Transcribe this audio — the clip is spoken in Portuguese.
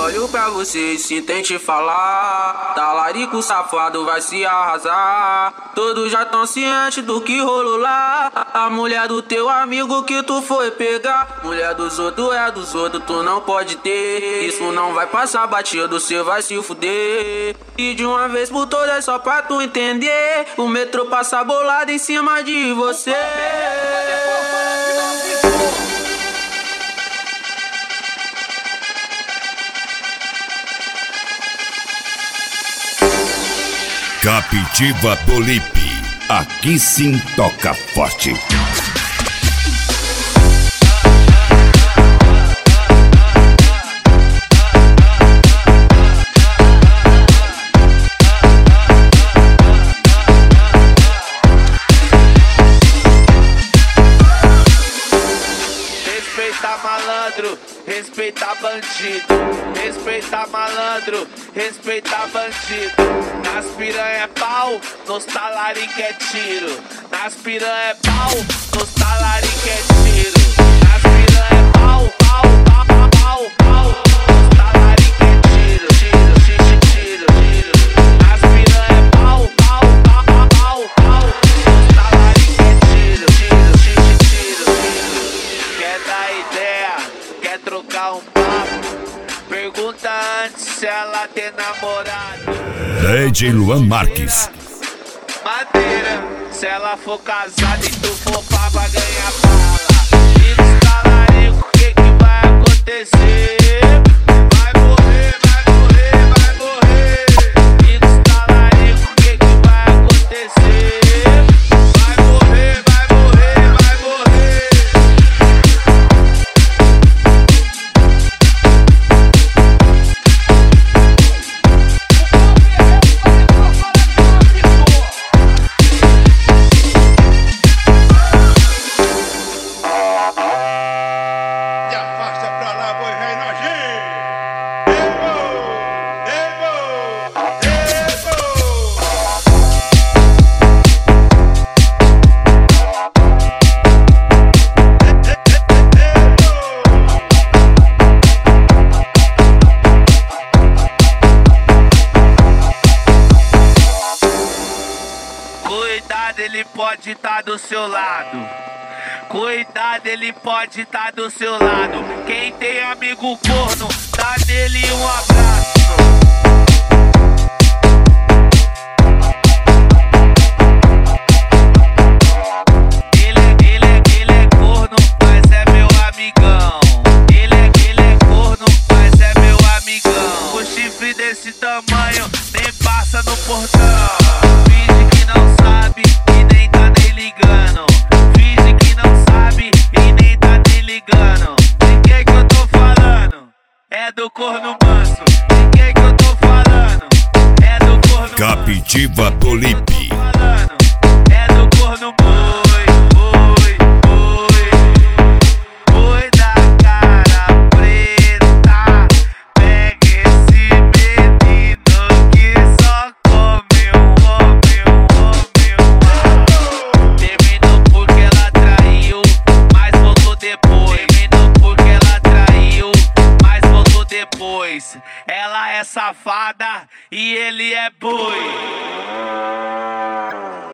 olho pra você e se tente falar. Talarico safado vai se arrasar. Todos já tão cientes do que rolou lá. A mulher do teu amigo que tu foi pegar. Mulher dos outros é dos outros, tu não pode ter. Isso não vai passar batido, cê vai se fuder. E de uma vez por todas é só pra tu entender. O metrô passa bolado em cima de você. Captiva Polipe, aqui sim toca forte. Respeita malandro, respeita bandido. Respeita malandro, respeita bandido. Nas piranha é pau, nos talarico é tiro. Nas piranha é pau, nos talarico é tiro. Nas piranha é pau, pau, pau, pau, pau, pau. Nos talarico é tiro, tiro, tiro, tiro, tiro. Nas piranha é pau, pau, pau, pau, pau, pau. Nos talarico é tiro, tiro, tiro, tiro, tiro. Quer dar ideia, quer trocar um papo? Pergunta antes se ela tem namorado. DJ Luan Marques. Madeira, se ela for casada e tu for pra ganhar bala. E nos talarico, o que vai acontecer? Vai morrer, vai morrer, vai morrer. E nos talarico, o que vai acontecer? Vai morrer, vai morrer, vai morrer. Cuidado, ele pode estar do seu lado. Cuidado, ele pode estar do seu lado. Quem tem amigo corno, dá nele um abraço. Ele é corno, mas é meu amigão. Ele é corno, mas é meu amigão. O chifre desse tamanho nem passa no portão. Finge que não sabe e nem tá nem ligando. Finge que não sabe e nem tá nem ligando. De que eu tô falando? É do corno manso. De que eu tô falando? É do corno Captiva Polipe. é do corno boi, boi, boi. Boi da cara preta. Pega esse menino que só come um homem, um homem, um homem. Terminou porque ela traiu, mas voltou depois. Terminou porque ela traiu, mas voltou depois. Ela é safada e ele é boi.